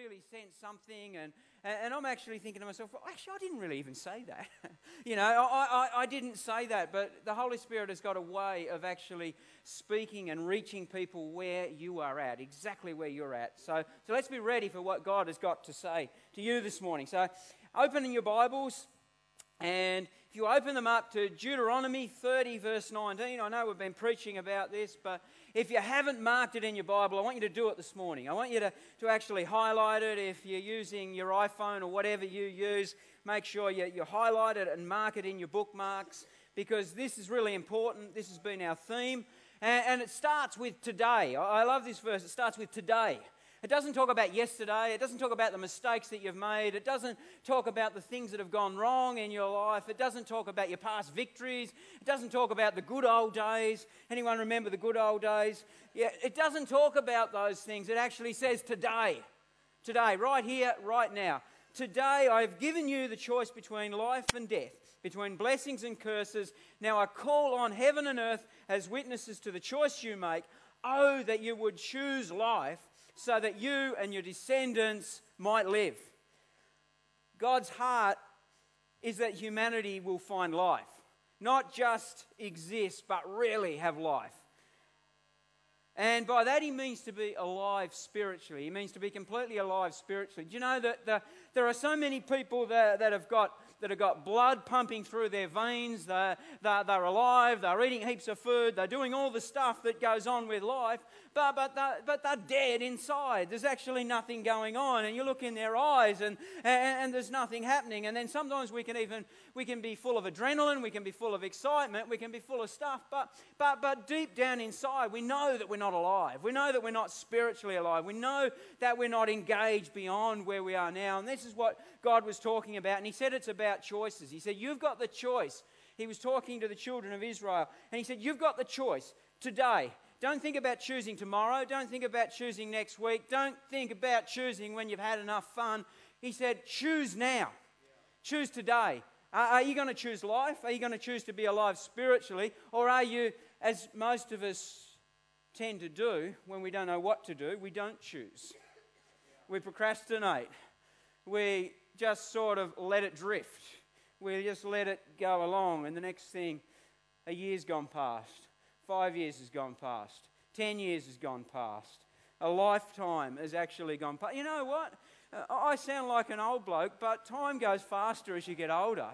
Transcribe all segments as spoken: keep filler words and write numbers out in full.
really sense something, and, and I'm actually thinking to myself, well, actually, I didn't really even say that. you know, I, I, I didn't say that, but the Holy Spirit has got a way of actually speaking and reaching people where you are at, exactly where you're at. So, so let's be ready for what God has got to say to you this morning. So open in your Bibles, and if you open them up to Deuteronomy thirty, verse nineteen, I know we've been preaching about this, but if you haven't marked it in your Bible, I want you to do it this morning. I want you to, to actually highlight it. If you're using your iPhone or whatever you use, make sure you, you highlight it and mark it in your bookmarks, because this is really important. This has been our theme, and, and it starts with today. I, I love this verse. It starts with today. It doesn't talk about yesterday. It doesn't talk about the mistakes that you've made. It doesn't talk about the things that have gone wrong in your life. It doesn't talk about your past victories. It doesn't talk about the good old days. Anyone remember the good old days? Yeah, it doesn't talk about those things. It actually says today. Today, right here, right now. Today I've given you the choice between life and death, between blessings and curses. Now I call on heaven and earth as witnesses to the choice you make. Oh, that you would choose life, so that you and your descendants might live. God's heart is that humanity will find life. Not just exist, but really have life. And by that he means to be alive spiritually. He means to be completely alive spiritually. Do you know that the, there are so many people that, that have got that have got blood pumping through their veins. They're, they're, they're alive, they're eating heaps of food, they're doing all the stuff that goes on with life, but, but, they're, but they're dead inside. There's actually nothing going on, and you look in their eyes and, and, and there's nothing happening. And then sometimes we can even, we can be full of adrenaline, we can be full of excitement, we can be full of stuff, but, but, but deep down inside we know that we're not alive. We know that we're not spiritually alive. We know that we're not engaged beyond where we are now. And this is what God was talking about, and he said it's about choices. He said, you've got the choice. He was talking to the children of Israel, and he said, you've got the choice today. Don't think about choosing tomorrow. Don't think about choosing next week. Don't think about choosing when you've had enough fun. He said, choose now. Yeah. Choose today. Are, are you going to choose life? Are you going to choose to be alive spiritually? Or are you, as most of us tend to do when we don't know what to do, we don't choose. We procrastinate. We just sort of let it drift. We just let it go along, and the next thing, a year's gone past. Five years has gone past. Ten years has gone past. A lifetime has actually gone past. You know what? Uh, I sound like an old bloke, but time goes faster as you get older.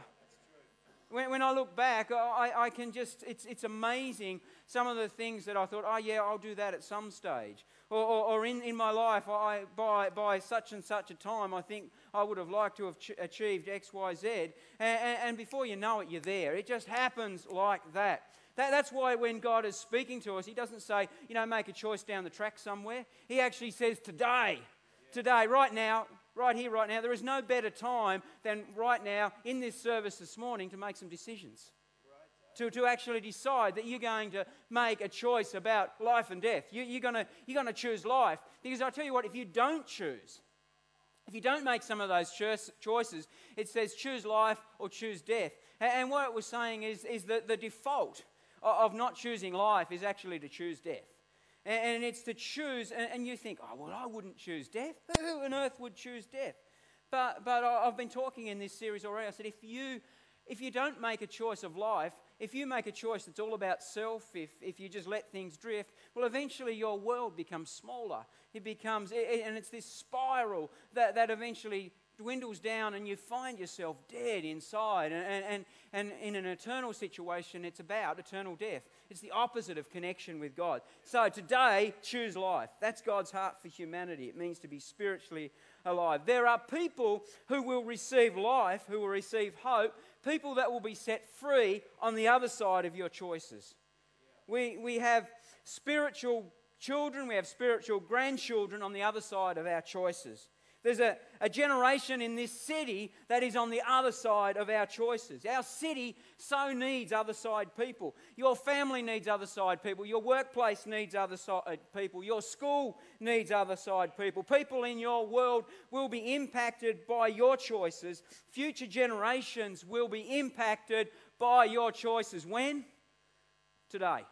When, when I look back, I, I can just, it's, it's amazing some of the things that I thought, oh yeah, I'll do that at some stage. Or, or, or in, in my life, I, by, by such and such a time, I think I would have liked to have ch- achieved X, Y, Z. And, and, and before you know it, you're there. It just happens like that. that. That's why when God is speaking to us, he doesn't say, you know, make a choice down the track somewhere. He actually says, today, today, right now, right here, right now. There is no better time than right now in this service this morning to make some decisions. To, to actually decide that you're going to make a choice about life and death. You, you're going to, you're going to choose life. Because I tell you what, if you don't choose, if you don't make some of those choices, it says choose life or choose death. And, and what it was saying is, is that the default of not choosing life is actually to choose death. And, and it's to choose, and, and you think, oh, well, I wouldn't choose death. Who on earth would choose death? But, but I've been talking in this series already. I said, if you, if you don't make a choice of life, if you make a choice that's all about self, if, if you just let things drift, well, eventually your world becomes smaller. It becomes, and it's this spiral that, that eventually dwindles down, and you find yourself dead inside. And, and, and in an eternal situation, it's about eternal death. It's the opposite of connection with God. So today, choose life. That's God's heart for humanity. It means to be spiritually alive. There are people who will receive life, who will receive hope, people that will be set free on the other side of your choices. We, we have spiritual children, we have spiritual grandchildren on the other side of our choices. There's a, a generation in this city that is on the other side of our choices. Our city so needs other side people. Your family needs other side people. Your workplace needs other side people. Your school needs other side people. People in your world will be impacted by your choices. Future generations will be impacted by your choices. When? Today.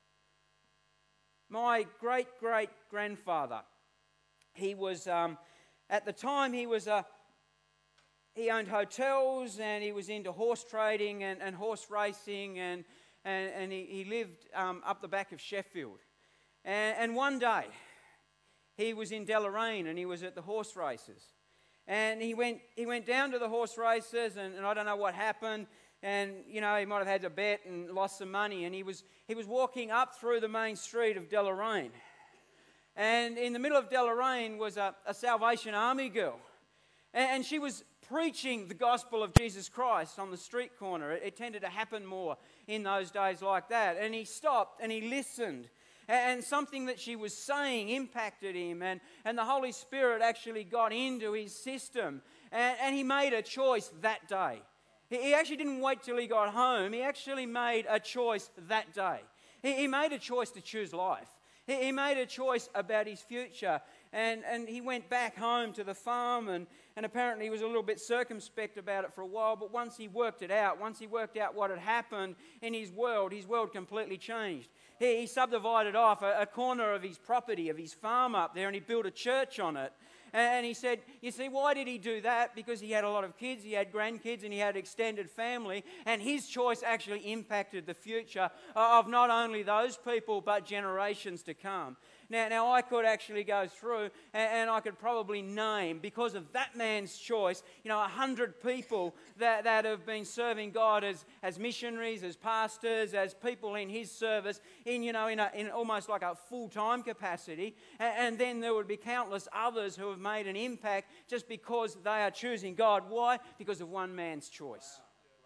My great-great-grandfather, he was... Um, At the time, he was a he owned hotels, and he was into horse trading and, and horse racing, and and, and he, he lived um, up the back of Sheffield. And, and one day, he was in Deloraine, and he was at the horse races. And he went he went down to the horse races, and, and I don't know what happened. And, you know, he might have had a bet and lost some money. And he was he was walking up through the main street of Deloraine. And in the middle of Deloraine was a, a Salvation Army girl. And, and she was preaching the gospel of Jesus Christ on the street corner. It, it tended to happen more in those days like that. And he stopped and he listened. And something that she was saying impacted him, and, and the Holy Spirit actually got into his system, and, and he made a choice that day. He, he actually didn't wait till he got home. He actually made a choice that day. He, he made a choice to choose life. He, he made a choice about his future, and, and he went back home to the farm, and, and apparently he was a little bit circumspect about it for a while, but once he worked it out, once he worked out what had happened in his world, his world completely changed. He, he subdivided off a, a corner of his property, of his farm up there, and he built a church on it. And he said, you see, why did he do that? Because he had a lot of kids, he had grandkids, and he had extended family. And his choice actually impacted the future of not only those people, but generations to come. Now, now I could actually go through and, and I could probably name, because of that man's choice, you know, a hundred people that, that have been serving God as, as missionaries, as pastors, as people in his service, in, you know, in, a, in almost like a full-time capacity. And, and then there would be countless others who have made an impact just because they are choosing God. Why? Because of one man's choice.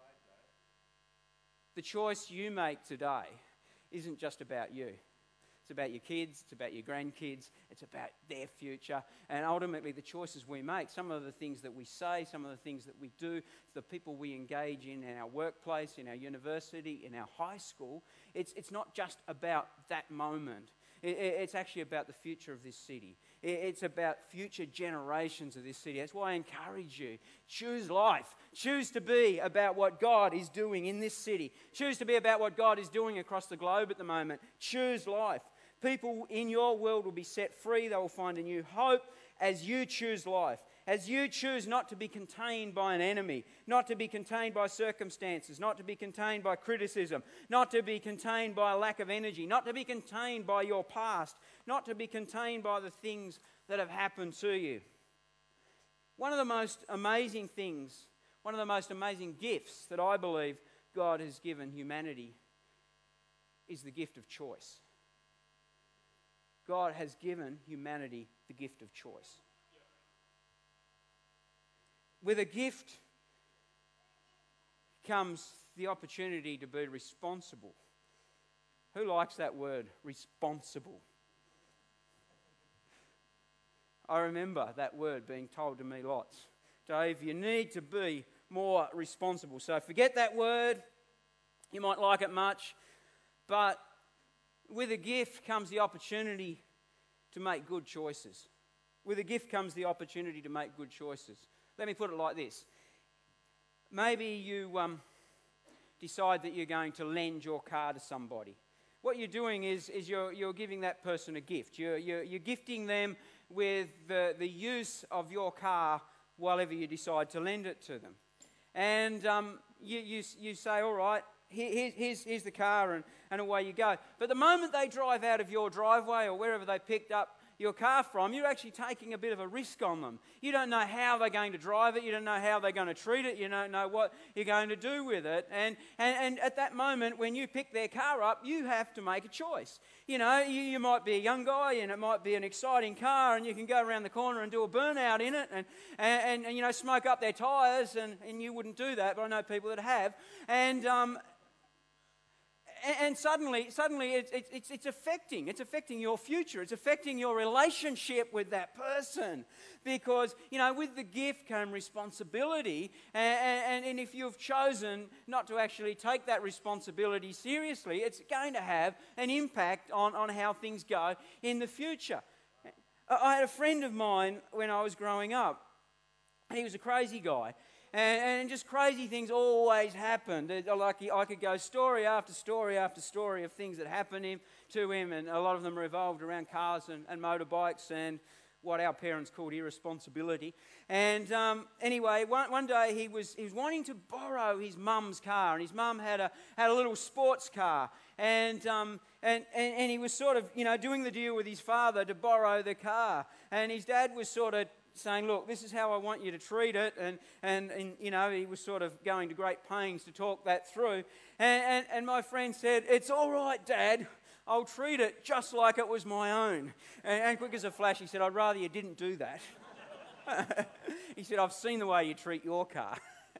The choice you make today isn't just about you. It's about your kids, it's about your grandkids, it's about their future, and ultimately the choices we make, some of the things that we say, some of the things that we do, the people we engage in in our workplace, in our university, in our high school, it's, it's not just about that moment. It, it's actually about the future of this city. It, it's about future generations of this city. That's why I encourage you, choose life. Choose to be about what God is doing in this city. Choose to be about what God is doing across the globe at the moment. Choose life. People in your world will be set free. They will find a new hope as you choose life. As you choose not to be contained by an enemy, not to be contained by circumstances, not to be contained by criticism, not to be contained by a lack of energy, not to be contained by your past, not to be contained by the things that have happened to you. One of the most amazing things, one of the most amazing gifts that I believe God has given humanity is the gift of choice. God has given humanity the gift of choice. With a gift comes the opportunity to be responsible. Who likes that word, responsible? I remember that word being told to me lots. Dave, you need to be more responsible. So forget that word. You might like it much, but with a gift comes the opportunity to make good choices. With a gift comes the opportunity to make good choices. Let me put it like this. Maybe you um, decide that you're going to lend your car to somebody. What you're doing is, is you're, you're giving that person a gift. You're, you're, you're gifting them with the, the use of your car whilever you decide to lend it to them. And um, you, you, you say, all right, here, here's, here's the car, and, and away you go. But the moment they drive out of your driveway or wherever they picked up your car from, you're actually taking a bit of a risk on them. You don't know how they're going to drive it. You don't know how they're going to treat it. You don't know what you're going to do with it. And, and, and at that moment, when you pick their car up, you have to make a choice. You know, you, you might be a young guy and it might be an exciting car and you can go around the corner and do a burnout in it and, and, and you know, smoke up their tyres, and, and you wouldn't do that, but I know people that have. And... Um, And suddenly, suddenly it's, it's, it's affecting. It's affecting your future. It's affecting your relationship with that person. Because, you know, with the gift came responsibility. And, and, and if you've chosen not to actually take that responsibility seriously, it's going to have an impact on, on how things go in the future. I had a friend of mine when I was growing up. And he was a crazy guy. And, and just crazy things always happened. Like I could go story after story after story of things that happened him, to him, and a lot of them revolved around cars and, and motorbikes. And what our parents called irresponsibility. And um, anyway, one, one day he was he was wanting to borrow his mum's car, and his mum had a had a little sports car, and um and, and and he was sort of you know doing the deal with his father to borrow the car, and his dad was sort of saying, look, this is how I want you to treat it, and and, and you know he was sort of going to great pains to talk that through, and, and and my friend said, it's all right, Dad, I'll treat it just like it was my own. And, and quick as a flash, he said, I'd rather you didn't do that. He said, I've seen the way you treat your car.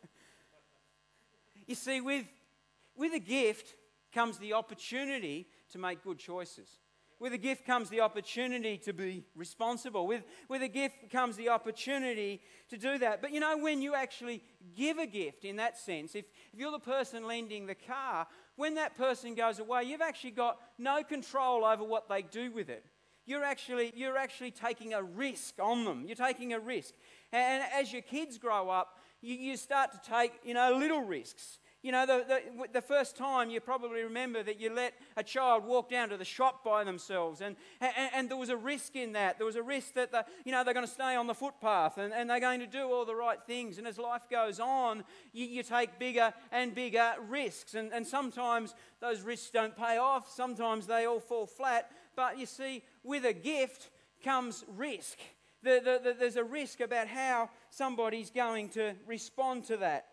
You see, with, with a gift comes the opportunity to make good choices. With a gift comes the opportunity to be responsible. With, with a gift comes the opportunity to do that. But you know, when you actually give a gift in that sense, if, if you're the person lending the car, when that person goes away, you've actually got no control over what they do with it. You're actually, you're actually taking a risk on them. You're taking a risk. And as your kids grow up, you, you start to take, you know, little risks. You know, the, the, the first time you probably remember that you let a child walk down to the shop by themselves, and, and, and there was a risk in that. There was a risk that, the, you know, they're going to stay on the footpath, and, and they're going to do all the right things. And as life goes on, you, you take bigger and bigger risks. And, and sometimes those risks don't pay off. Sometimes they all fall flat. But you see, with a gift comes risk. The, the, the, there's a risk about how somebody's going to respond to that.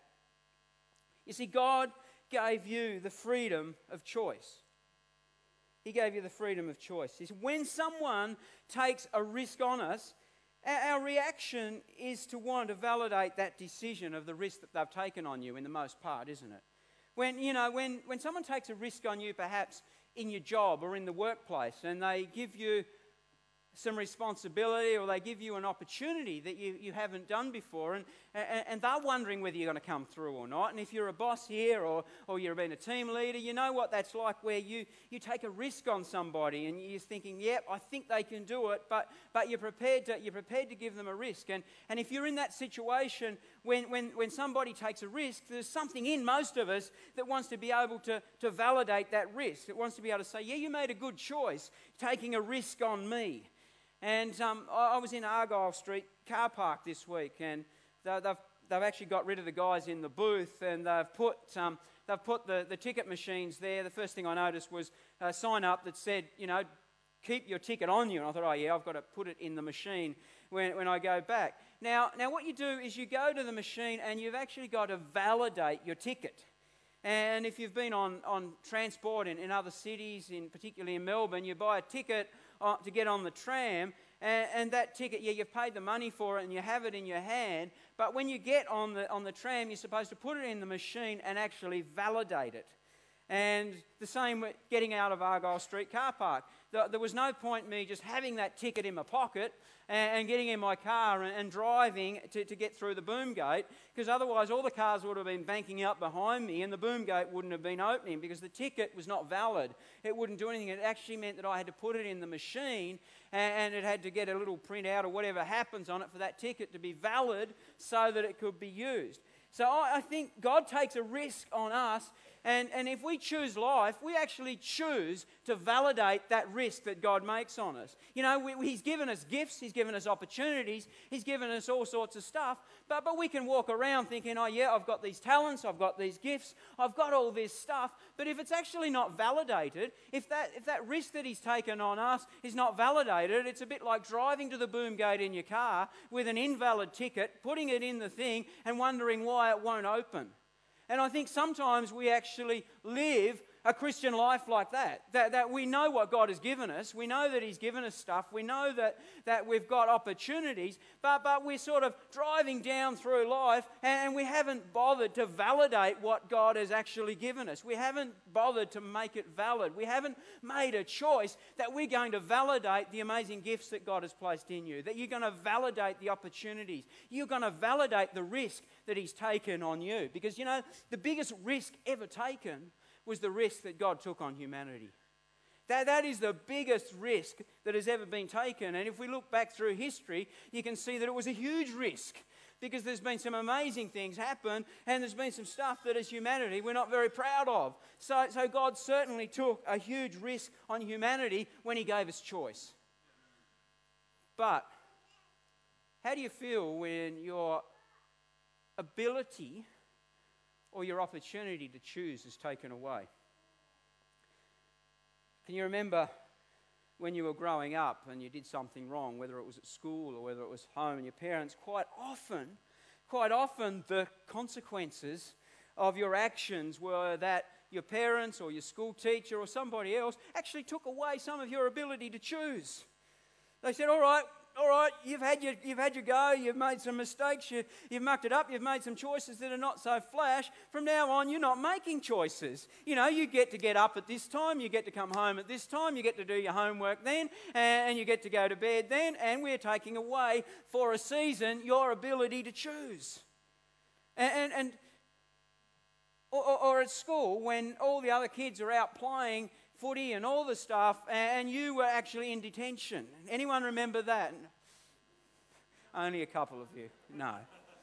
You see, God gave you the freedom of choice. He gave you the freedom of choice. He said, when someone takes a risk on us, our reaction is to want to validate that decision of the risk that they've taken on you in the most part, isn't it? When, you know, when, when someone takes a risk on you, perhaps in your job or in the workplace, and they give you some responsibility, or they give you an opportunity that you, you haven't done before, and, and, and they're wondering whether you're going to come through or not. And if you're a boss here, or, or you've been a team leader, you know what that's like, where you, you take a risk on somebody and you're thinking, yep, I think they can do it, but, but you're prepared to you're prepared to give them a risk. And, and if you're in that situation, when, when, when somebody takes a risk, there's something in most of us that wants to be able to, to validate that risk. It wants to be able to say, yeah, you made a good choice taking a risk on me. And um, I was in Argyle Street car park this week, and they've, they've actually got rid of the guys in the booth, and they've put um, they've put the, the ticket machines there. The first thing I noticed was a sign up that said, you know, keep your ticket on you. And I thought, oh yeah, I've got to put it in the machine when, when I go back. Now, now what you do is you go to the machine and you've actually got to validate your ticket. And if you've been on, on transport in, in other cities, in particularly in Melbourne, you buy a ticket to get on the tram, and, and that ticket, yeah, you've paid the money for it and you have it in your hand, but when you get on the on the tram, you're supposed to put it in the machine and actually validate it. And the same with getting out of Argyle Street car park. There was no point me just having that ticket in my pocket and getting in my car and driving to, to get through the boom gate, because otherwise all the cars would have been banking up behind me and the boom gate wouldn't have been opening because the ticket was not valid. It wouldn't do anything. It actually meant that I had to put it in the machine, and it had to get a little printout or whatever happens on it for that ticket to be valid so that it could be used. So I think God takes a risk on us, and, and if we choose life, we actually choose to validate that risk that God makes on us. You know, we, He's given us gifts, He's given us opportunities, He's given us all sorts of stuff, but, but we can walk around thinking, oh yeah, I've got these talents, I've got these gifts, I've got all this stuff, but if it's actually not validated, if that, if that risk that He's taken on us is not validated, it's a bit like driving to the boom gate in your car with an invalid ticket, putting it in the thing and wondering why it won't open. And I think sometimes we actually live a Christian life like that, that, that we know what God has given us, we know that He's given us stuff, we know that, that we've got opportunities, but, but we're sort of driving down through life and we haven't bothered to validate what God has actually given us. We haven't bothered to make it valid. We haven't made a choice that we're going to validate the amazing gifts that God has placed in you, that you're going to validate the opportunities, you're going to validate the risk that He's taken on you. Because, you know, the biggest risk ever taken was the risk that God took on humanity. That, that is the biggest risk that has ever been taken. And if we look back through history, you can see that it was a huge risk, because there's been some amazing things happen, and there's been some stuff that as humanity we're not very proud of. So, so God certainly took a huge risk on humanity when He gave us choice. But How do you feel when your ability or your opportunity to choose is taken away? Can you remember when you were growing up and you did something wrong, whether it was at school or whether it was home, and your parents, quite often, quite often the consequences of your actions were that your parents or your school teacher or somebody else actually took away some of your ability to choose. They said, all right, all right, you've had your, you've had your go, you've made some mistakes, you, you've mucked it up, you've made some choices that are not so flash. From now on, you're not making choices. You know, you get to get up at this time, you get to come home at this time, you get to do your homework then, and you get to go to bed then, and we're taking away for a season your ability to choose. And, and, and or, or at school, when all the other kids are out playing footy and all the stuff, and you were actually in detention. Anyone remember that? Only a couple of you. No.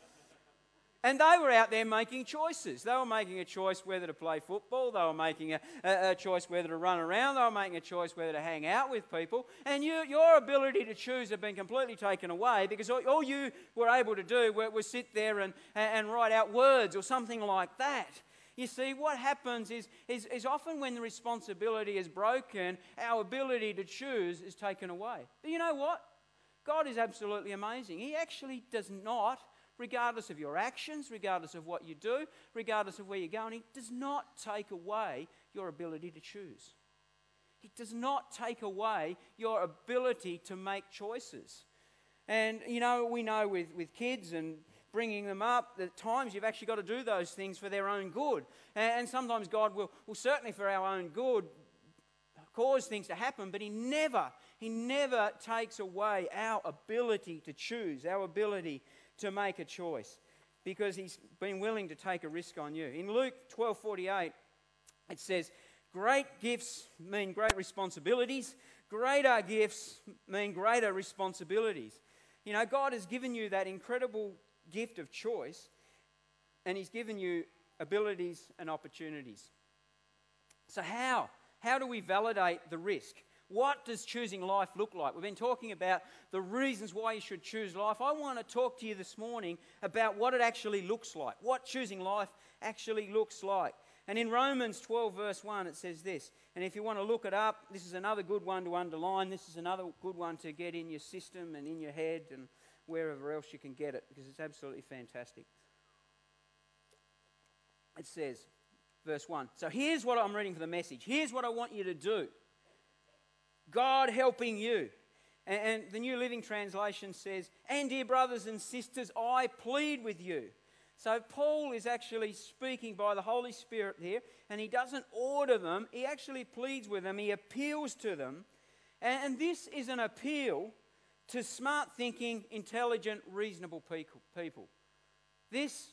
And they were out there making choices. They were making a choice whether to play football. They were making a, a, a choice whether to run around. They were making a choice whether to hang out with people. And you, your ability to choose had been completely taken away, because all, all you were able to do was, was sit there and, and write out words or something like that. You see, what happens is, is, is often when the responsibility is broken, our ability to choose is taken away. But you know what? God is absolutely amazing. He actually does not, regardless of your actions, regardless of what you do, regardless of where you're going, He does not take away your ability to choose. He does not take away your ability to make choices. And, you know, we know with, with kids and bringing them up, at times you've actually got to do those things for their own good. And sometimes God will, will certainly for our own good cause things to happen, but He never, He never takes away our ability to choose, our ability to make a choice, because He's been willing to take a risk on you. In Luke twelve forty-eight, it says, great gifts mean great responsibilities. Greater gifts mean greater responsibilities. You know, God has given you that incredible gift of choice, and He's given you abilities and opportunities. So how? How do we validate the risk? What does choosing life look like? We've been talking about the reasons why you should choose life. I want to talk to you this morning about what it actually looks like, what choosing life actually looks like. And in Romans twelve verse one it says this, and if you want to look it up, this is another good one to underline, this is another good one to get in your system and in your head and wherever else you can get it, because it's absolutely fantastic. It says, verse one, so here's what I'm reading for the Message. Here's what I want you to do. God helping you. And, and the New Living Translation says, and dear brothers and sisters, I plead with you. So Paul is actually speaking by the Holy Spirit here, and he doesn't order them, he actually pleads with them, he appeals to them. And, and this is an appeal to smart thinking, intelligent, reasonable people. This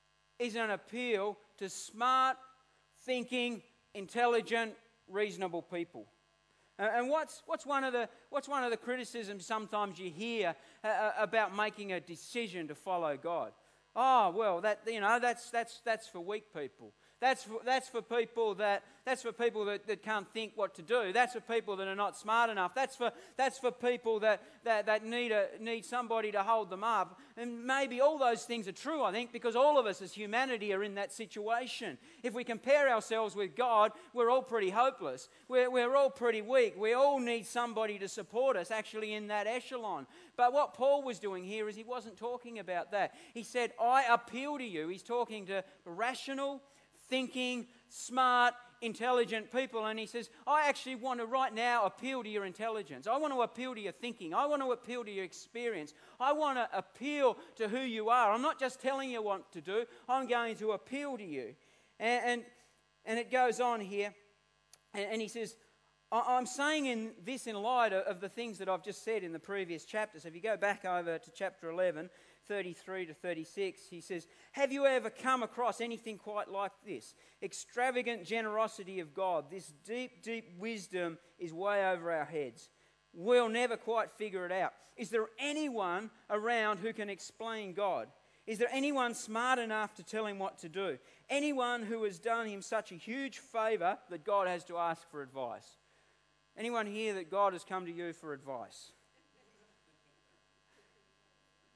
is an appeal to smart thinking, intelligent, reasonable people. Uh, and what's what's one of the what's one of the criticisms sometimes you hear uh, about making a decision to follow God? Oh, well, that you know that's that's that's for weak people. That's for, that's for people that that's for people that, that can't think what to do. That's for people that are not smart enough. That's for that's for people that, that, that need a need somebody to hold them up. And maybe all those things are true, I think, because all of us as humanity are in that situation. If we compare ourselves with God, we're all pretty hopeless. We're we're all pretty weak. We all need somebody to support us actually in that echelon. But what Paul was doing here is he wasn't talking about that. He said, I appeal to you. He's talking to rational, thinking, smart, intelligent people, and he says, I actually want to right now appeal to your intelligence. I want to appeal to your thinking. I want to appeal to your experience. I want to appeal to who you are. I'm not just telling you what to do. I'm going to appeal to you. And, and, and it goes on here, and, and he says, I'm saying in this in light of the things that I've just said in the previous chapters. If you go back over to chapter eleven, thirty-three to thirty-six, he says, have you ever come across anything quite like this? Extravagant generosity of God. This deep, deep wisdom is way over our heads. We'll never quite figure it out. Is there anyone around who can explain God? Is there anyone smart enough to tell him what to do? Anyone who has done him such a huge favour that God has to ask for advice? Anyone here that God has come to you for advice?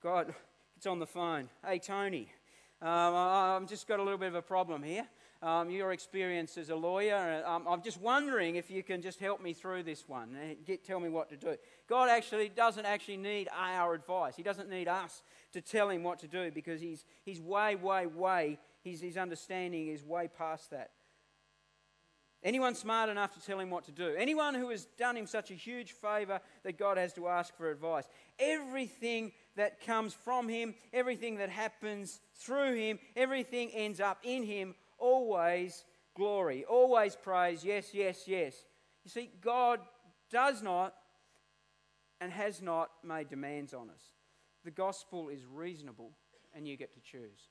God, it's on the phone. Hey, Tony, um, I, I've just got a little bit of a problem here. Um, your experience as a lawyer, um, I'm just wondering if you can just help me through this one and get, tell me what to do. God actually doesn't actually need our advice. He doesn't need us to tell him what to do, because he's, he's way, way, way, his, his understanding is way past that. Anyone smart enough to tell him what to do. Anyone who has done him such a huge favour that God has to ask for advice. Everything that comes from him, everything that happens through him, everything ends up in him. Always glory, always praise, yes, yes, yes. You see, God does not and has not made demands on us. The gospel is reasonable and you get to choose.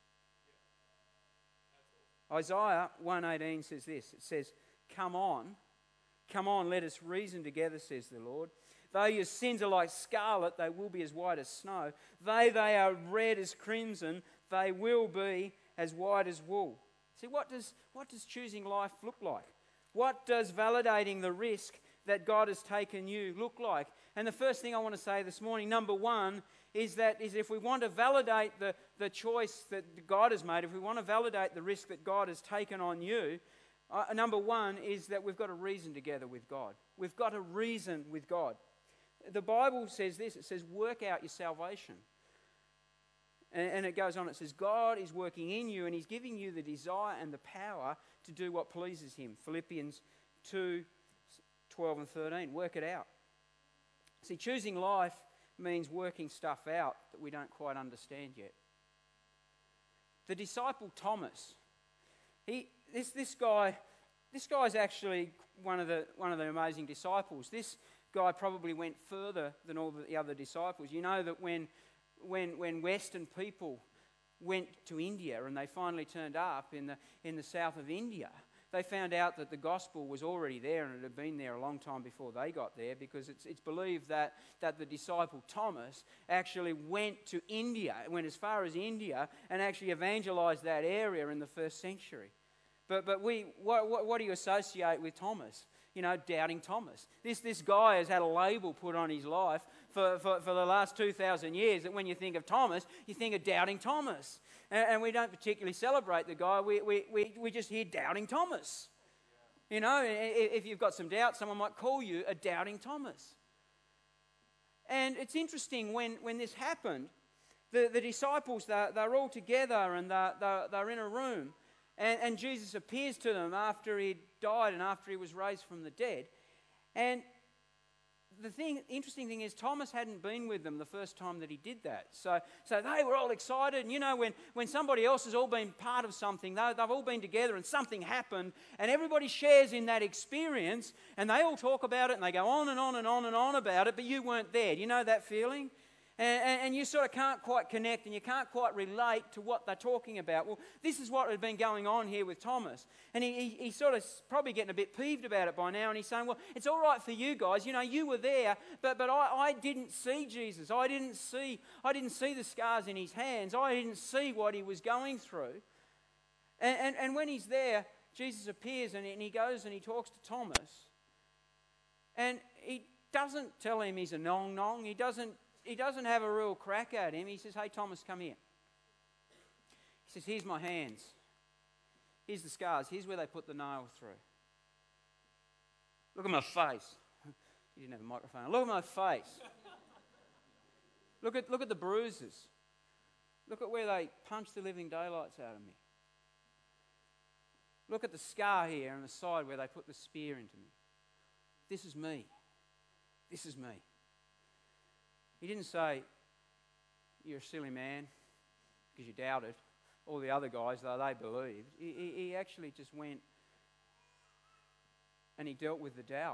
Isaiah one eighteen says this. It says, come on, come on, let us reason together, says the Lord. Though your sins are like scarlet, they will be as white as snow. Though they are red as crimson, they will be as white as wool. See, what does, what does choosing life look like? What does validating the risk that God has taken you look like? And the first thing I want to say this morning, number one, is that is if we want to validate the, the choice that God has made, if we want to validate the risk that God has taken on you, uh, number one is that we've got to reason together with God. We've got to reason with God. The Bible says this, it says, work out your salvation. And it goes on, it says, God is working in you and he's giving you the desire and the power to do what pleases him. Philippians two, twelve and thirteen. Work it out. See, choosing life means working stuff out that we don't quite understand yet. The disciple Thomas, he this this guy, this guy's actually one of the one of the amazing disciples. This guy probably went further than all the other disciples. You know that when When, when Western people went to India and they finally turned up in the, in the south of India, they found out that the gospel was already there and it had been there a long time before they got there, because it's, it's believed that, that the disciple Thomas actually went to India, went as far as India and actually evangelized that area in the first century. But, but we, what, what, what do you associate with Thomas? You know, doubting Thomas. This, this guy has had a label put on his life for, for, for the last two thousand years, that when you think of Thomas, you think of doubting Thomas. And, and we don't particularly celebrate the guy, we, we, we, we just hear doubting Thomas. You know, if you've got some doubt, someone might call you a doubting Thomas. And it's interesting, when, when this happened, the, the disciples, they're, they're all together and they're, they're, they're in a room. And, and Jesus appears to them after he died and after he was raised from the dead. And the thing, interesting thing is, Thomas hadn't been with them the first time that he did that. So, so they were all excited. And you know, when, when somebody else has all been part of something, they, they've all been together and something happened, and everybody shares in that experience, and they all talk about it, and they go on and on and on and on about it, but you weren't there. Do you know that feeling? And, and, and you sort of can't quite connect, and you can't quite relate to what they're talking about. Well, this is what had been going on here with Thomas. And he, he, he's sort of probably getting a bit peeved about it by now, and he's saying, well, it's all right for you guys. You know, you were there, but, but I, I didn't see Jesus. I didn't see, I didn't see the scars in his hands. I didn't see what he was going through. And, and, and when he's there, Jesus appears, and, and he goes and he talks to Thomas. And he doesn't tell him he's a nong-nong. He doesn't He doesn't have a real crack at him. He says, hey, Thomas, come here. He says, here's my hands. Here's the scars. Here's where they put the nail through. Look at my face. You didn't have a microphone. Look at my face. Look at, look at the bruises. Look at where they punched the living daylights out of me. Look at the scar here on the side where they put the spear into me. This is me. This is me. He didn't say, you're a silly man because you doubted. All the other guys, though, they believed. He, he, he actually just went and he dealt with the doubt.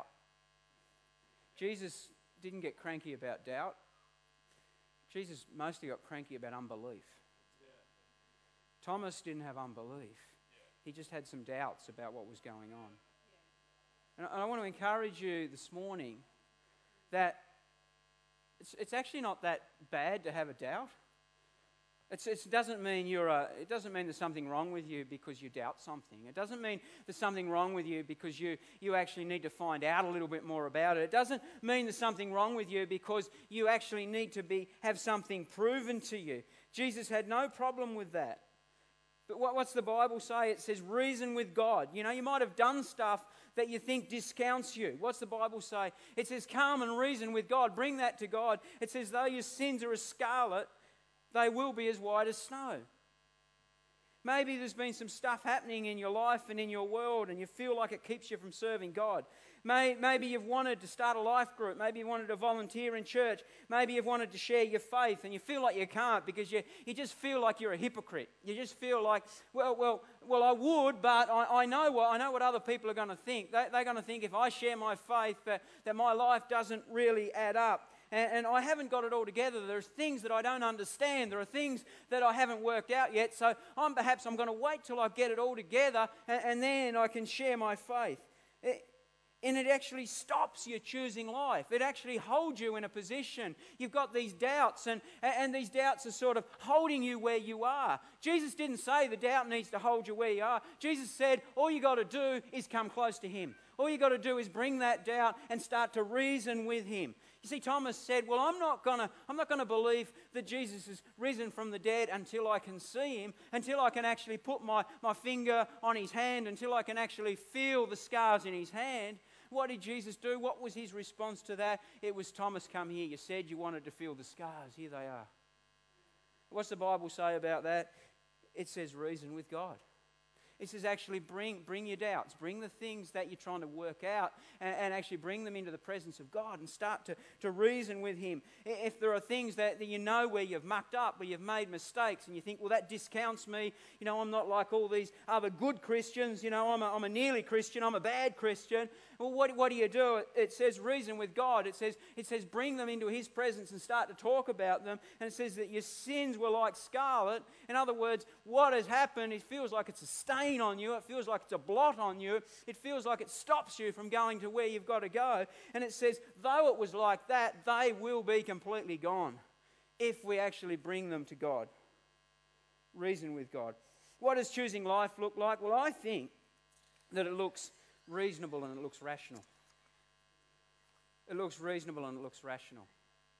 Jesus didn't get cranky about doubt. Jesus mostly got cranky about unbelief. Thomas didn't have unbelief. He just had some doubts about what was going on. And I want to encourage you this morning that It's, it's actually not that bad to have a doubt. It's, it doesn't mean you're a, it doesn't mean there's something wrong with you because you doubt something. It doesn't mean there's something wrong with you because you, you actually need to find out a little bit more about it. It doesn't mean there's something wrong with you because you actually need to be have something proven to you. Jesus had no problem with that. But what, what's the Bible say? It says reason with God. You know, you might have done stuff that you think discounts you. What's the Bible say? It says come and reason with God. Bring that to God. It says though your sins are as scarlet, they will be as white as snow. Maybe there's been some stuff happening in your life and in your world and you feel like it keeps you from serving God. Maybe you've wanted to start a life group. Maybe you wanted to volunteer in church. Maybe you've wanted to share your faith and you feel like you can't because you, you just feel like you're a hypocrite. You just feel like, well, well, well, I would, but I, I know what I know what other people are going to think. They, they're going to think if I share my faith that, that my life doesn't really add up. And, and I haven't got it all together. There's things that I don't understand. There are things that I haven't worked out yet. So I'm perhaps I'm going to wait till I get it all together and, and then I can share my faith. It, And it actually stops you choosing life. It actually holds you in a position. You've got these doubts, and, and these doubts are sort of holding you where you are. Jesus didn't say the doubt needs to hold you where you are. Jesus said all you got to do is come close to Him. All you got to do is bring that doubt and start to reason with Him. You see, Thomas said, well, I'm not gonna, I'm not gonna believe that Jesus is risen from the dead until I can see Him, until I can actually put my, my finger on His hand, until I can actually feel the scars in His hand. What did Jesus do? What was His response to that? It was, Thomas, come here. You said you wanted to feel the scars. Here they are. What's the Bible say about that? It says reason with God. It says actually bring, bring your doubts, bring the things that you're trying to work out and, and actually bring them into the presence of God and start to, to reason with Him. If there are things that, that you know where you've mucked up, where you've made mistakes and you think, well, that discounts me, you know, I'm not like all these other good Christians, you know, I'm a, I'm a nearly Christian, I'm a bad Christian. Well, what, what do you do? It says reason with God. It says, it says bring them into His presence and start to talk about them. And it says that your sins were like scarlet. In other words, what has happened, it feels like it's a stain on you. It feels like it's a blot on you. It feels like it stops you from going to where you've got to go. And it says, though it was like that, they will be completely gone if we actually bring them to God. Reason with God. What does choosing life look like? Well, I think that it looks reasonable and it looks rational. It looks reasonable and it looks rational.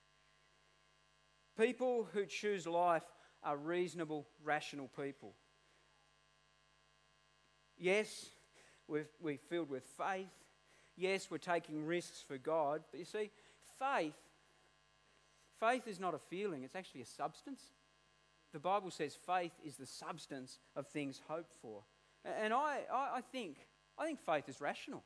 People who choose life are reasonable, rational people. Yes, we're, we're filled with faith. Yes, we're taking risks for God. But you see, faith, faith is not a feeling, it's actually a substance. The Bible says faith is the substance of things hoped for. And I, I, I think I think faith is rational.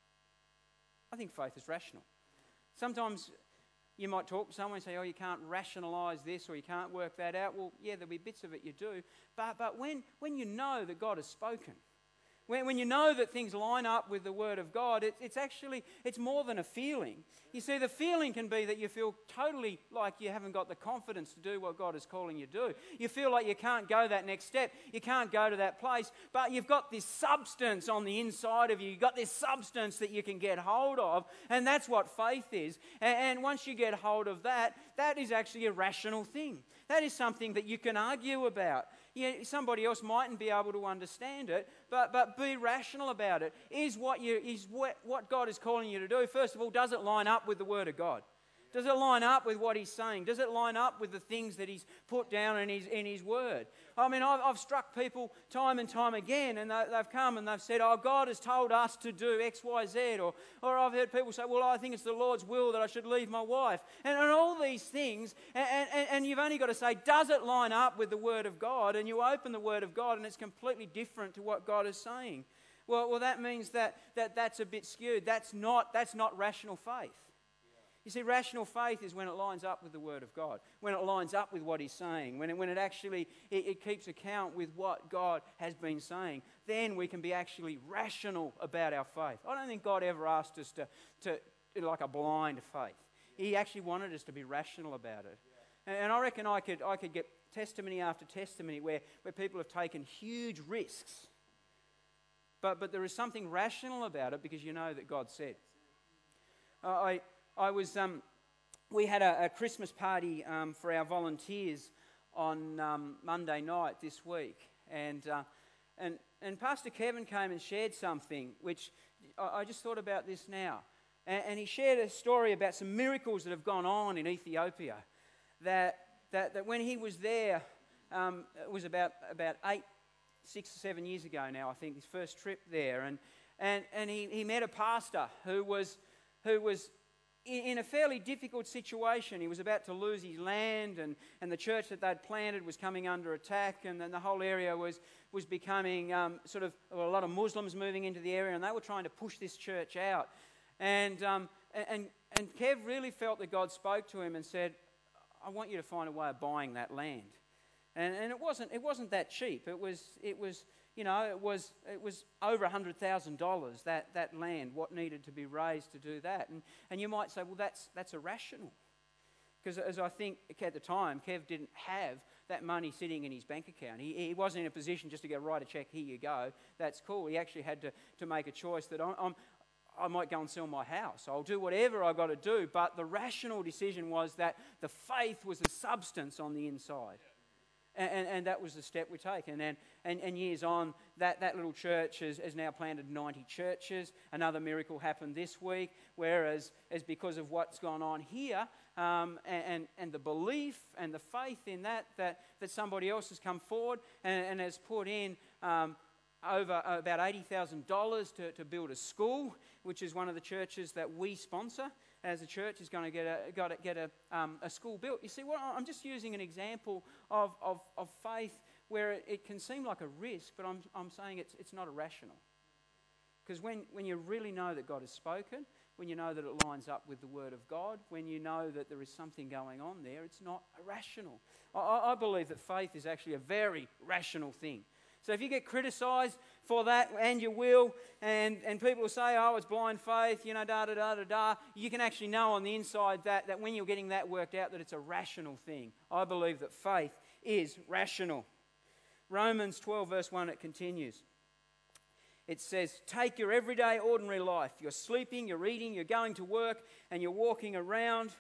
I think faith is rational. Sometimes you might talk to someone and say, oh, you can't rationalise this or you can't work that out. Well, yeah, there'll be bits of it you do. But, but when, when you know that God has spoken, when, when you know that things line up with the Word of God, it, it's actually, it's more than a feeling. You see, the feeling can be that you feel totally like you haven't got the confidence to do what God is calling you to do. You feel like you can't go that next step. You can't go to that place. But you've got this substance on the inside of you. You've got this substance that you can get hold of. And that's what faith is. And, and once you get hold of that, that is actually a rational thing. That is something that you can argue about. Yeah, somebody else mightn't be able to understand it, but, but be rational about it. Is what you is what, what God is calling you to do, first of all, does it line up with the Word of God? Does it line up with what He's saying? Does it line up with the things that He's put down in His, in his Word? I mean, I've, I've struck people time and time again, and they, they've come and they've said, oh, God has told us to do X, Y, Z. Or, or I've heard people say, well, I think it's the Lord's will that I should leave my wife. And, and all these things, and, and, and you've only got to say, does it line up with the Word of God? And you open the Word of God, and it's completely different to what God is saying. Well, well that means that, that that's a bit skewed. That's not, that's not rational faith. You see, rational faith is when it lines up with the Word of God, when it lines up with what He's saying, when it, when it actually it, it keeps account with what God has been saying. Then we can be actually rational about our faith. I don't think God ever asked us to, to like a blind faith. He actually wanted us to be rational about it. And, and I reckon I could I could get testimony after testimony where, where people have taken huge risks. But but there is something rational about it because you know that God said. Uh, I... I was, um, we had a, a Christmas party um, for our volunteers on um, Monday night this week, and uh, and and Pastor Kevin came and shared something which I, I just thought about this now, and, and he shared a story about some miracles that have gone on in Ethiopia. That that that when he was there, um, it was about about eight, six or seven years ago now, I think, his first trip there, and and and he, he met a pastor who was who was. in a fairly difficult situation. He was about to lose his land, and, and the church that they'd planted was coming under attack, and then the whole area was, was becoming um, sort of well, a lot of Muslims moving into the area, and they were trying to push this church out. And, um, and, and Kev really felt that God spoke to him and said, I want you to find a way of buying that land. And, and it wasn't it wasn't that cheap. It was it was you know it was it was over a hundred thousand dollars, that that land, what needed to be raised to do that. And and you might say, well, that's that's irrational, because as I think at the time, Kev didn't have that money sitting in his bank account. He he wasn't in a position just to go write a check. Here you go. That's cool. He actually had to to make a choice that I'm. I'm I might go and sell my house. I'll do whatever I got to do. But the rational decision was that the faith was a substance on the inside. And, and, and that was the step we take. And then, and, and years on, that, that little church has, has now planted ninety churches. Another miracle happened this week, whereas as because of what's gone on here, um, and, and, and the belief and the faith in that, that, that somebody else has come forward and, and has put in um, over uh, about eighty thousand dollars to, to build a school, which is one of the churches that we sponsor as a church, is going to get a got to get a um, a school built. You see, what I'm just using an example of of, of faith where it, it can seem like a risk, but I'm I'm saying it's it's not irrational. Because when when you really know that God has spoken, when you know that it lines up with the Word of God, when you know that there is something going on there, it's not irrational. I, I believe that faith is actually a very rational thing. So if you get criticised for that, and you will, and, and people say, oh, it's blind faith, you know, da da da da da, you can actually know on the inside that, that when you're getting that worked out, that it's a rational thing. I believe that faith is rational. Romans twelve verse one, it continues. It says, take your everyday ordinary life. You're sleeping, you're eating, you're going to work, and you're walking around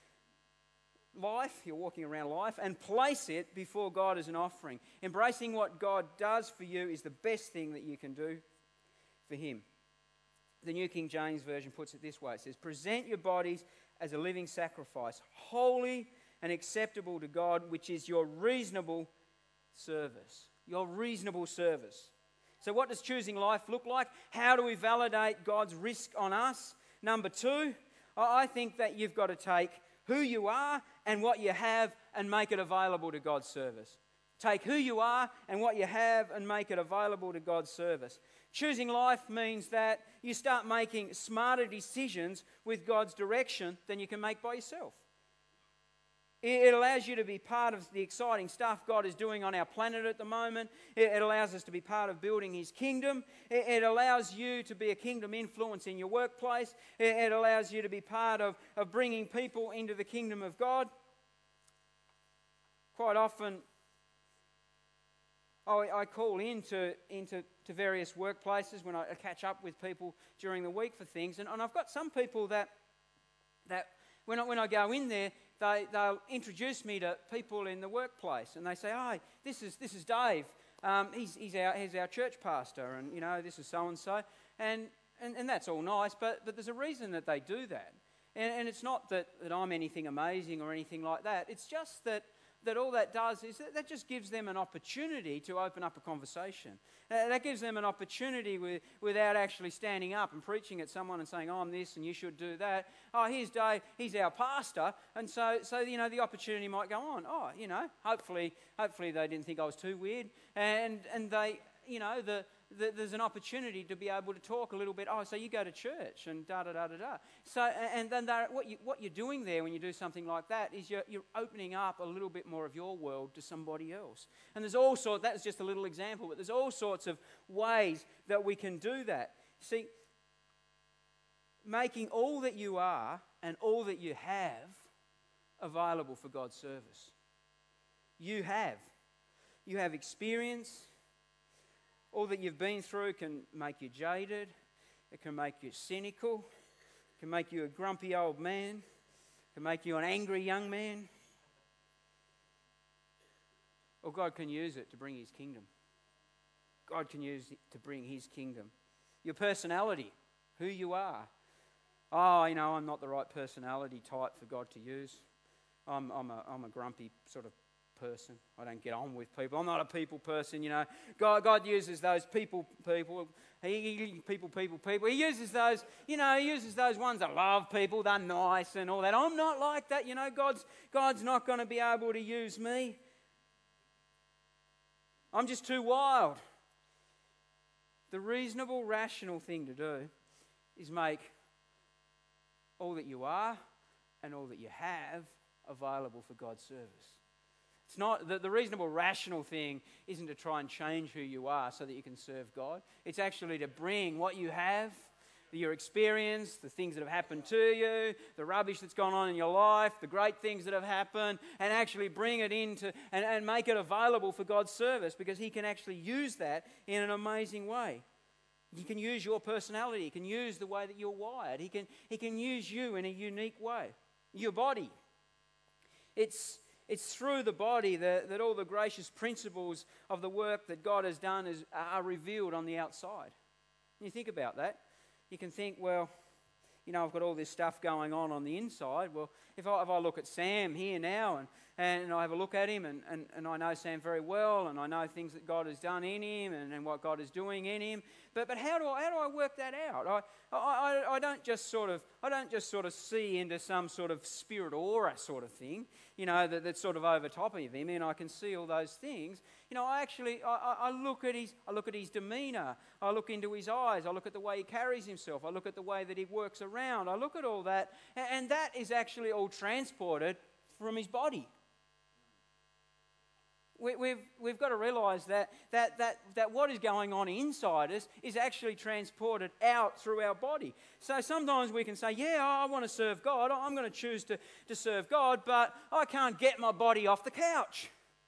life, you're walking around life, and place it before God as an offering. Embracing what God does for you is the best thing that you can do for Him. The New King James Version puts it this way. It says, present your bodies as a living sacrifice, holy and acceptable to God, which is your reasonable service. Your reasonable service. So what does choosing life look like? How do we validate God's risk on us? Number two, I think that you've got to take who you are and what you have and make it available to God's service. Take who you are and what you have and make it available to God's service. Choosing life means that you start making smarter decisions with God's direction than you can make by yourself. It allows you to be part of the exciting stuff God is doing on our planet at the moment. It allows us to be part of building His kingdom. It allows you to be a kingdom influence in your workplace. It allows you to be part of, of bringing people into the kingdom of God. Quite often, I, I call into, into to various workplaces when I catch up with people during the week for things. And, and I've got some people that, that when, I, when I go in there, They, they'll introduce me to people in the workplace, and they say, "Hi, this is this is Dave. Um, he's he's our he's our church pastor, and you know this is so and so." And and and that's all nice, but but there's a reason that they do that, and and it's not that, that I'm anything amazing or anything like that. It's just that that all that does is that, that just gives them an opportunity to open up a conversation. Uh, that gives them an opportunity with, without actually standing up and preaching at someone and saying, oh, I'm this and you should do that. Oh, here's Dave, he's our pastor. And so, so you know, the opportunity might go on. Oh, you know, hopefully hopefully they didn't think I was too weird. And and they, you know, the, the there's an opportunity to be able to talk a little bit. Oh, so you go to church and da da da da da. So and then what you what you're doing there when you do something like that is you're you're opening up a little bit more of your world to somebody else. And there's all sorts. That's just a little example, but there's all sorts of ways that we can do that. See, making all that you are and all that you have available for God's service. You have, you have experience. All that you've been through can make you jaded. It can make you cynical. It can make you a grumpy old man. It can make you an angry young man. or God can use it to bring his kingdom. God can use it to bring his kingdom. Your personality, who you are. Oh, you know, I'm not the right personality type for God to use. I'm, I'm, a, I'm a grumpy sort of person. I don't get on with people. I'm not a people person, you know. God, God uses those people, people. He, he, people, people, people. He uses those, you know, he uses those ones that love people. They're nice and all that. I'm not like that, you know. God's, God's not going to be able to use me. I'm just too wild. The reasonable, rational thing to do is make all that you are and all that you have available for God's service. It's not the, the reasonable, rational thing isn't to try and change who you are so that you can serve God. It's actually to bring what you have, your experience, the things that have happened to you, the rubbish that's gone on in your life, the great things that have happened, and actually bring it into and, and make it available for God's service, because he can actually use that in an amazing way. He can use your personality. He can use the way that you're wired. He can, he can use you in a unique way. Your body. It's, it's through the body that, that all the gracious principles of the work that God has done is, are revealed on the outside. When you think about that, you can think, well, you know, I've got all this stuff going on on the inside. Well, if I, if I look at Sam here now and, and I have a look at him and, and, and I know Sam very well and I know things that God has done in him and, and what God is doing in him. But but how do I how do I work that out? I, I, I don't just sort of I don't just sort of see into some sort of spirit aura sort of thing, you know, that, that's sort of over top of him and I can see all those things. You know, I actually I, I look at his I look at his demeanour, I look into his eyes, I look at the way he carries himself, I look at the way that he works around, I look at all that, and, and that is actually all transported from his body. We, we've, we've got to realise that, that, that, that what is going on inside us is actually transported out through our body. So sometimes we can say, yeah, I want to serve God, I'm going to choose to, to serve God, but I can't get my body off the couch.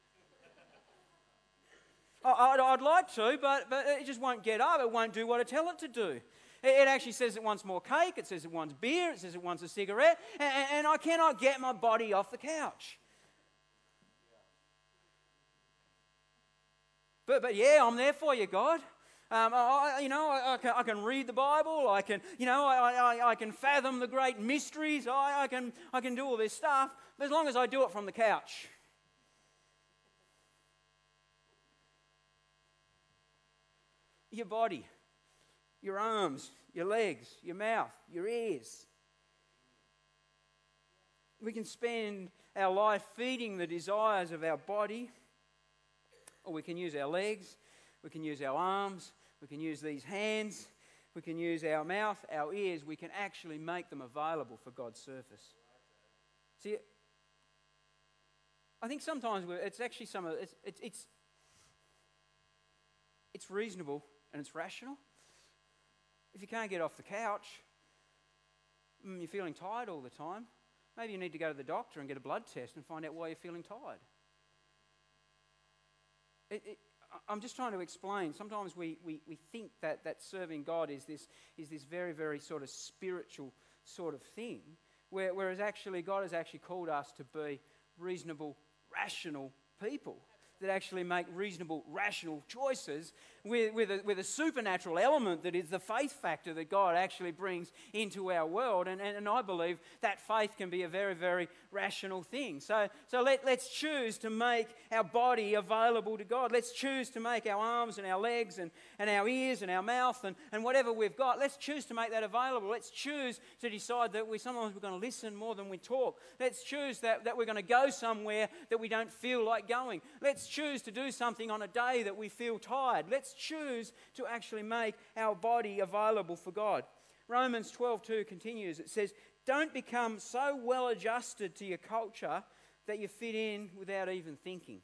I, I'd, I'd like to, but, but it just won't get up, it won't do what I tell it to do. It actually says it wants more cake, it says it wants beer, it says it wants a cigarette, and, and I cannot get my body off the couch. But, but yeah, I'm there for you, God. Um, I, you know, I, I, can, I can read the Bible. I can, you know, I, I, I can fathom the great mysteries. I, I can, I can do all this stuff. But as long as I do it from the couch. Your body, your arms, your legs, your mouth, your ears. We can spend our life feeding the desires of our body. Or we can use our legs, we can use our arms, we can use these hands, we can use our mouth, our ears. We can actually make them available for God's service. See, I think sometimes we're, it's actually some of it's, it's it's it's reasonable and it's rational. If you can't get off the couch, you're feeling tired all the time, maybe you need to go to the doctor and get a blood test and find out why you're feeling tired. It, it, I'm just trying to explain. Sometimes we, we, we think that, that serving God is this is this very, very sort of spiritual sort of thing, where, whereas actually God has actually called us to be reasonable, rational people that actually make reasonable, rational choices with, with, a, with a supernatural element that is the faith factor that God actually brings into our world. And, and, and I believe that faith can be a very, very rational thing. So, so let, let's choose to make our body available to God. Let's choose to make our arms and our legs and, and our ears and our mouth and, and whatever we've got, let's choose to make that available. Let's choose to decide that we sometimes we're going to listen more than we talk. Let's choose that, that we're going to go somewhere that we don't feel like going. Let's choose to do something on a day that we feel tired. Let's choose to actually make our body available for God. Romans twelve two continues. It says, don't become so well adjusted to your culture that you fit in without even thinking.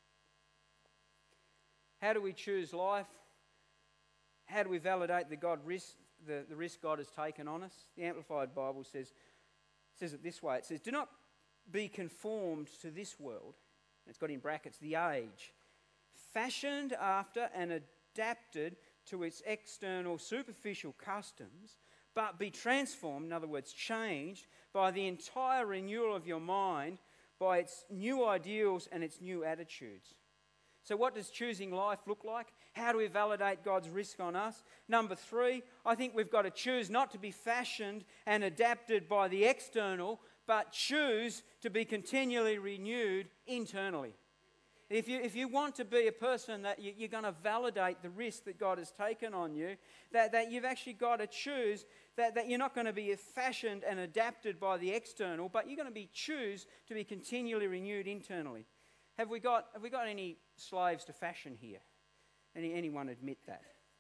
How do we choose life? How do we validate the, God risk, the, the risk God has taken on us? The Amplified Bible says, says it this way. It says, do not be conformed to this world. It's got in brackets, the age, fashioned after and adapted to its external superficial customs, but be transformed, in other words, changed, by the entire renewal of your mind, by its new ideals and its new attitudes. So what does choosing life look like? How do we validate God's risk on us? Number three, I think we've got to choose not to be fashioned and adapted by the external, but choose to be continually renewed internally. If you, if you want to be a person that you, you're going to validate the risk that God has taken on you, that, that you've actually got to choose that, that you're not going to be fashioned and adapted by the external, but you're going to be choose to be continually renewed internally. Have we got, have we got any slaves to fashion here? Any, anyone admit that?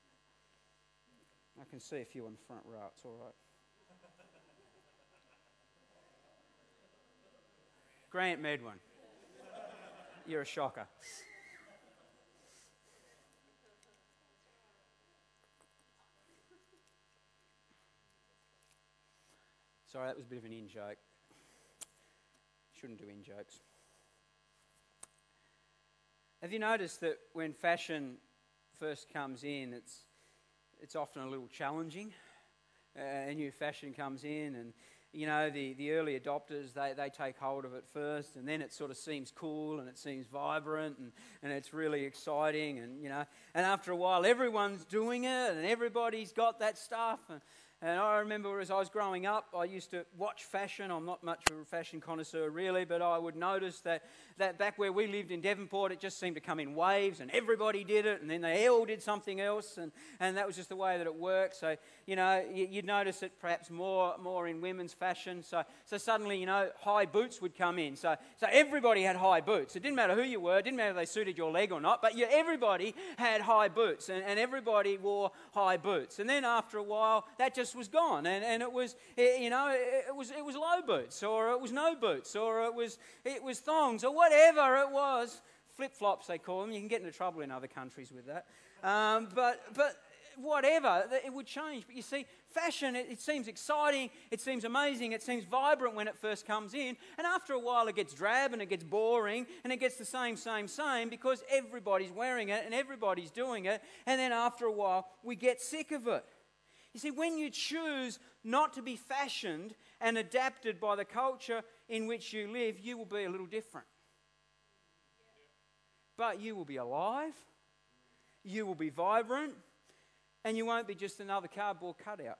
I can see a few on the front row. It's all right. Grant Medwin. You're a shocker. Sorry, that was a bit of an in-joke. Shouldn't do in-jokes. Have you noticed that when fashion first comes in, it's it's often a little challenging? Uh, a new fashion comes in and, you know, the, the early adopters, they, they take hold of it first, and then it sort of seems cool and it seems vibrant and, and it's really exciting, and, you know, and after a while everyone's doing it and everybody's got that stuff. And, and I remember as I was growing up, I used to watch fashion. I'm not much of a fashion connoisseur really, but I would notice that, that back where we lived in Devonport, it just seemed to come in waves and everybody did it, and then they all did something else, and, and that was just the way that it worked. So, you know, you, you'd notice it perhaps more more in women's fashion. So so suddenly, you know, high boots would come in. So so everybody had high boots. It didn't matter who you were. It didn't matter if they suited your leg or not, but you, everybody had high boots, and, and everybody wore high boots. And then after a while, that just was gone, and, and it was, you know, it, it was it was low boots, or it was no boots, or it was it was thongs, or whatever it was. Flip-flops, they call them. You can get into trouble in other countries with that. Um, but but whatever, it would change. But you see, fashion, it, it seems exciting, it seems amazing, it seems vibrant when it first comes in, and after a while it gets drab and it gets boring and it gets the same, same, same, because everybody's wearing it and everybody's doing it, and then after a while we get sick of it. You see, when you choose not to be fashioned and adapted by the culture in which you live, you will be a little different. But you will be alive, you will be vibrant, and you won't be just another cardboard cutout.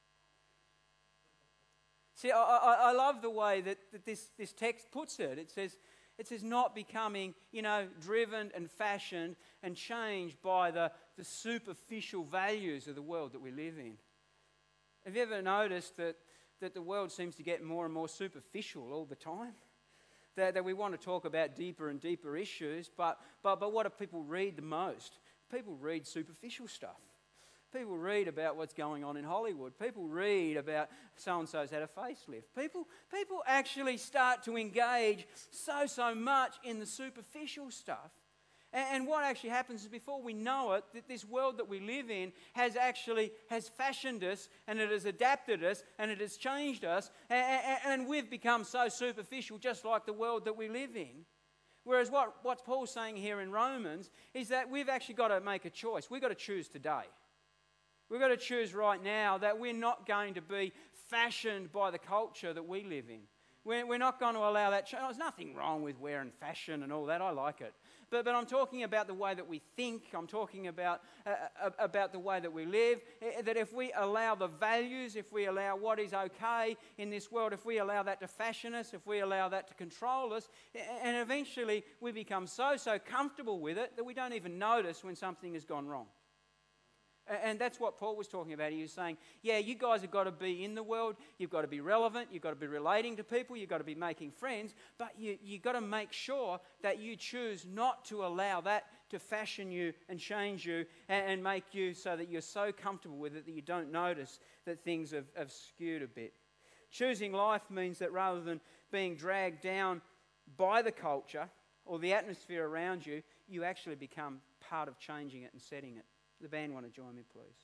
See, I, I, I love the way that, that this, this text puts it. It says, it says not becoming, you know, driven and fashioned and changed by the, the superficial values of the world that we live in. Have you ever noticed that, that the world seems to get more and more superficial all the time? That, that we want to talk about deeper and deeper issues, but, but, but what do people read the most? People read superficial stuff. People read about what's going on in Hollywood. People read about so-and-so's had a facelift. People, people actually start to engage so, so much in the superficial stuff. And, and what actually happens is before we know it, that this world that we live in has actually has fashioned us, and it has adapted us, and it has changed us, and, and, and we've become so superficial just like the world that we live in. Whereas what, what Paul's saying here in Romans is that we've actually got to make a choice. We've got to choose today. We've got to choose right now that we're not going to be fashioned by the culture that we live in. We're, we're not going to allow that. Ch- There's nothing wrong with wearing fashion and all that. I like it. But, but I'm talking about the way that we think. I'm talking about, uh, about the way that we live. That if we allow the values, if we allow what is okay in this world, if we allow that to fashion us, if we allow that to control us, and eventually we become so, so comfortable with it that we don't even notice when something has gone wrong. And that's what Paul was talking about. He was saying, yeah, you guys have got to be in the world, you've got to be relevant, you've got to be relating to people, you've got to be making friends, but you, you've got to make sure that you choose not to allow that to fashion you and change you and, and make you so that you're so comfortable with it that you don't notice that things have, have skewed a bit. Choosing life means that rather than being dragged down by the culture or the atmosphere around you, you actually become part of changing it and setting it. The band want to join me, please.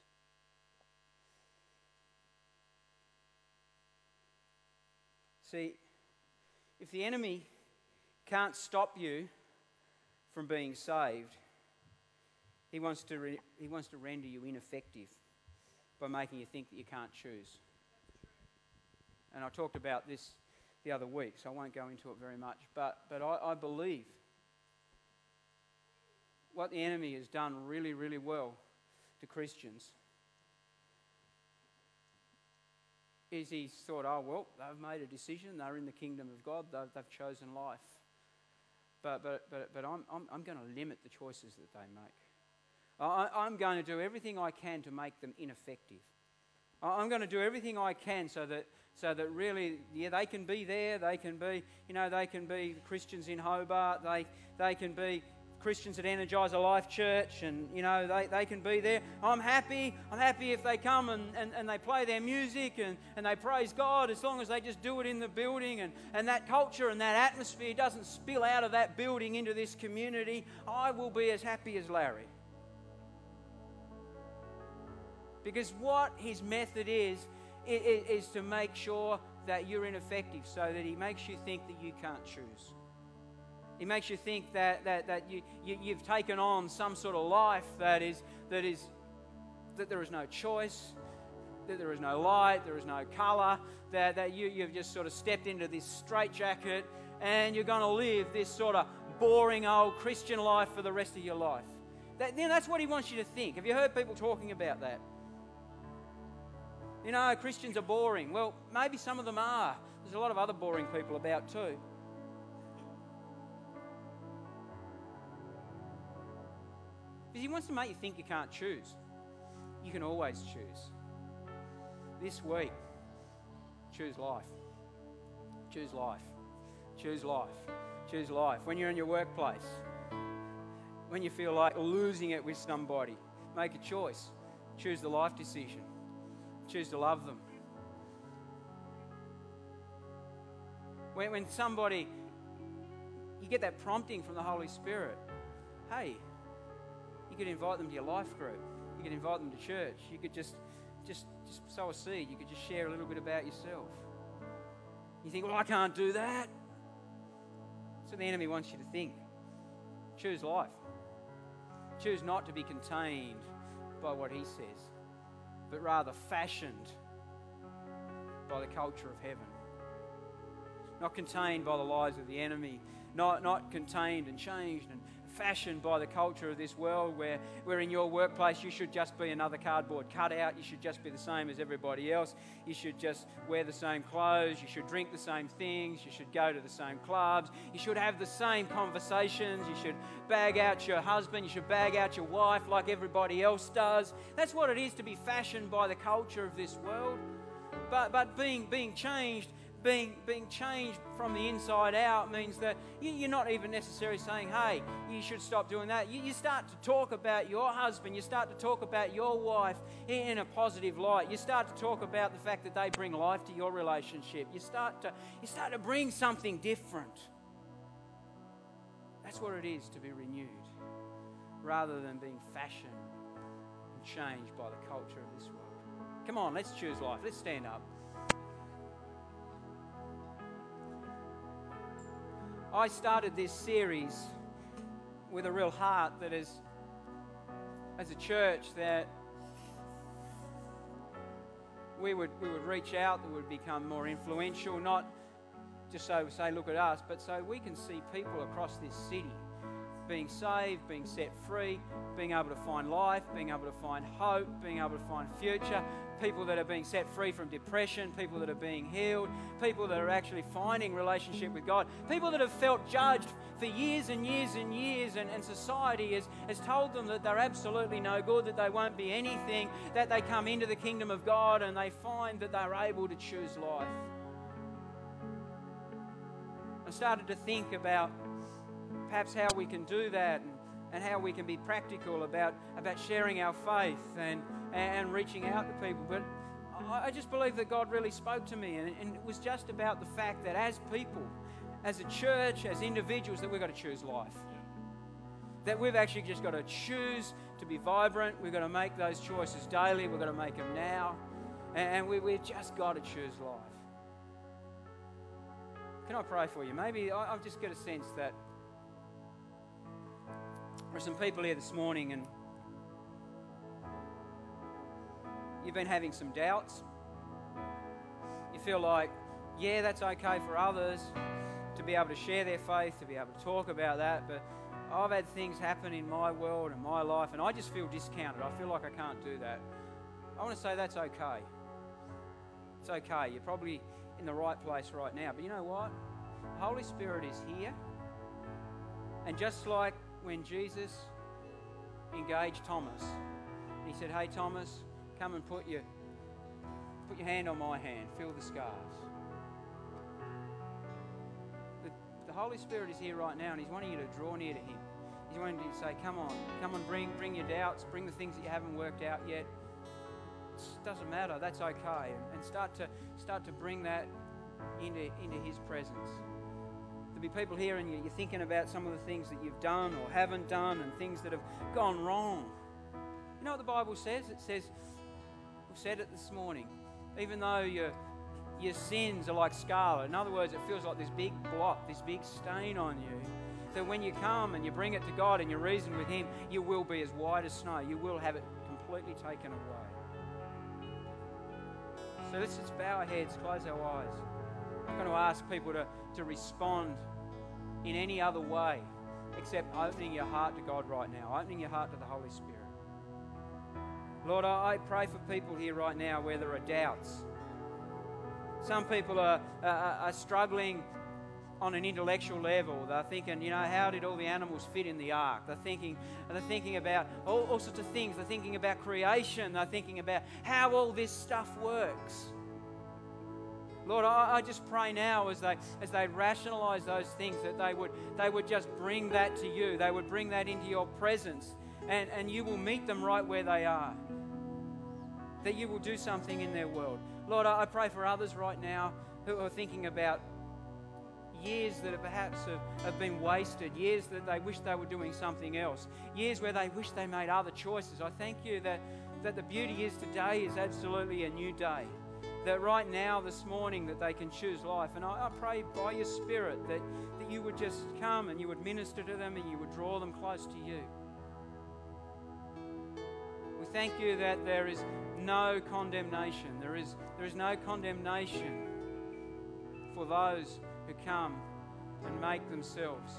See, if the enemy can't stop you from being saved, he wants to re- he wants to render you ineffective by making you think that you can't choose. And I talked about this the other week, so I won't go into it very much. But but I, I believe what the enemy has done really, really well to Christians is he's thought, oh, well, they've made a decision, they're in the kingdom of God, they've, they've chosen life. But, but, but, but I'm, I'm, I'm going to limit the choices that they make. I, I'm going to do everything I can to make them ineffective. I'm going to do everything I can so that so that really, yeah, they can be there, they can be, you know, they can be Christians in Hobart, they they can be Christians at Energizer Life Church, and, you know, they, they can be there. I'm happy, I'm happy if they come and, and, and they play their music and, and they praise God, as long as they just do it in the building, and, and that culture and that atmosphere doesn't spill out of that building into this community. I will be as happy as Larry. Because what his method is, is, is to make sure that you're ineffective, so that he makes you think that you can't choose. He makes you think that, that, that you, you, you've taken on some sort of life that is, that is that there is no choice, that there is no light, there is no colour, that, that you, you've just sort of stepped into this straitjacket and you're going to live this sort of boring old Christian life for the rest of your life. That, you know, that's what he wants you to think. Have you heard people talking about that? You know, Christians are boring. Well, maybe some of them are. There's a lot of other boring people about too. Because he wants to make you think you can't choose. You can always choose. This week, choose life. Choose life. Choose life. Choose life. When you're in your workplace, when you feel like losing it with somebody, make a choice. Choose the life decision. Choose to love them. When, when somebody, you get that prompting from the Holy Spirit, hey, you could invite them to your life group. You could invite them to church. You could just, just, just sow a seed. You could just share a little bit about yourself. You think, well, I can't do that. So the enemy wants you to think. Choose life. Choose not to be contained by what he says, but rather fashioned by the culture of heaven. Not contained by the lies of the enemy, not, not contained and changed and fashioned by the culture of this world, where, where in your workplace you should just be another cardboard cutout, you should just be the same as everybody else, you should just wear the same clothes, you should drink the same things, you should go to the same clubs, you should have the same conversations, you should bag out your husband, you should bag out your wife like everybody else does. That's what it is to be fashioned by the culture of this world. But, but being, being changed Being, being changed from the inside out means that you, you're not even necessarily saying, hey, you should stop doing that. You, you start to talk about your husband. You start to talk about your wife in, in a positive light. You start to talk about the fact that they bring life to your relationship. You start to, you start to bring something different. That's what it is to be renewed, rather than being fashioned and changed by the culture of this world. Come on, let's choose life. Let's stand up. I started this series with a real heart that is, as a church, that we would we would reach out, that would become more influential, not just so we say, look at us, but so we can see people across this city being saved, being set free, being able to find life, being able to find hope, being able to find future, people that are being set free from depression, people that are being healed, people that are actually finding relationship with God, people that have felt judged for years and years and years, and, and society has, has told them that they're absolutely no good, that they won't be anything, that they come into the kingdom of God and they find that they're able to choose life. I started to think about perhaps how we can do that, and, and how we can be practical about, about sharing our faith and, and reaching out to people. But I, I just believe that God really spoke to me, and, and it was just about the fact that as people, as a church, as individuals, that we've got to choose life. That we've actually just got to choose to be vibrant. We've got to make those choices daily. We've got to make them now. And, and we, we've just got to choose life. Can I pray for you? Maybe I, I've just got a sense that there are some people here this morning and you've been having some doubts. You feel like, yeah, that's okay for others to be able to share their faith, to be able to talk about that, but I've had things happen in my world and my life, and I just feel discounted. I feel like I can't do that. I want to say that's okay. It's okay. You're probably in the right place right now. But you know what? The Holy Spirit is here. And just like when Jesus engaged Thomas, he said, "Hey Thomas, come and put your put your hand on my hand, feel the scars." The, the Holy Spirit is here right now, and He's wanting you to draw near to Him. He's wanting you to say, "Come on, come on, bring bring your doubts, bring the things that you haven't worked out yet. It doesn't matter. That's okay." And, and start to start to bring that into into His presence. There'll be people here, and you're thinking about some of the things that you've done or haven't done, and things that have gone wrong. You know what the Bible says? It says, we've said it this morning, even though your your sins are like scarlet. In other words, it feels like this big blot, this big stain on you, that when you come and you bring it to God and you reason with Him, you will be as white as snow. You will have it completely taken away. So let's just bow our heads, close our eyes. I'm not going to ask people to, to respond in any other way except opening your heart to God right now, opening your heart to the Holy Spirit. Lord, I pray for people here right now where there are doubts. Some people are, are, are struggling on an intellectual level. They're thinking, you know, how did all the animals fit in the ark? They're thinking, they're thinking about all, all sorts of things. They're thinking about creation. They're thinking about how all this stuff works. Lord, I, I just pray now as they as they rationalise those things, that they would they would just bring that to you. They would bring that into your presence, and, and you will meet them right where they are. That you will do something in their world. Lord, I, I pray for others right now who are thinking about years that have perhaps have, have been wasted, years that they wish they were doing something else, years where they wish they made other choices. I thank you that, that the beauty is today is absolutely a new day. That right now, this morning, that they can choose life. And I, I pray by your Spirit that, that you would just come and you would minister to them and you would draw them close to you. We thank you that there is no condemnation. There is, there is no condemnation for those who come and make themselves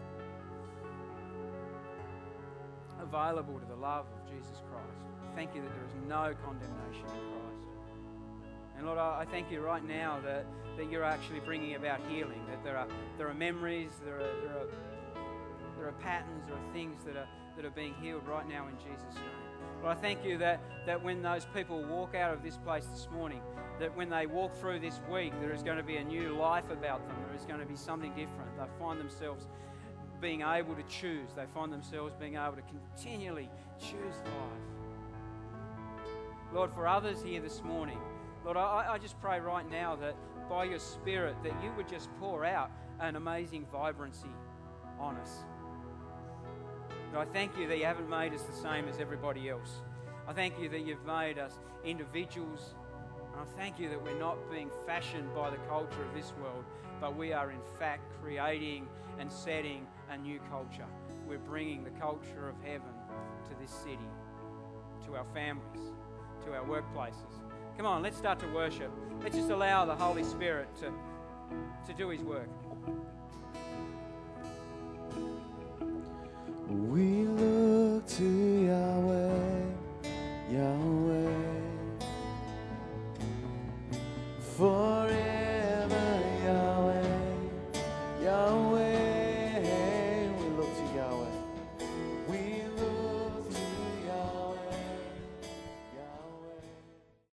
available to the love of Jesus Christ. Thank you that there is no condemnation in Christ. And Lord, I thank you right now that, that you're actually bringing about healing, that there are there are memories, there are there are there are patterns, there are things that are that are being healed right now in Jesus' name. Lord, I thank you that, that when those people walk out of this place this morning, that when they walk through this week, there is going to be a new life about them. There is going to be something different. They find themselves being able to choose. They find themselves being able to continually choose life. Lord, for others here this morning, Lord, I, I just pray right now that by your Spirit that you would just pour out an amazing vibrancy on us. Lord, I thank you that you haven't made us the same as everybody else. I thank you that you've made us individuals. And I thank you that we're not being fashioned by the culture of this world, but we are in fact creating and setting a new culture. We're bringing the culture of heaven to this city, to our families, to our workplaces. Come on, let's start to worship. Let's just allow the Holy Spirit to, to do His work. We look to Yahweh, Yahweh, for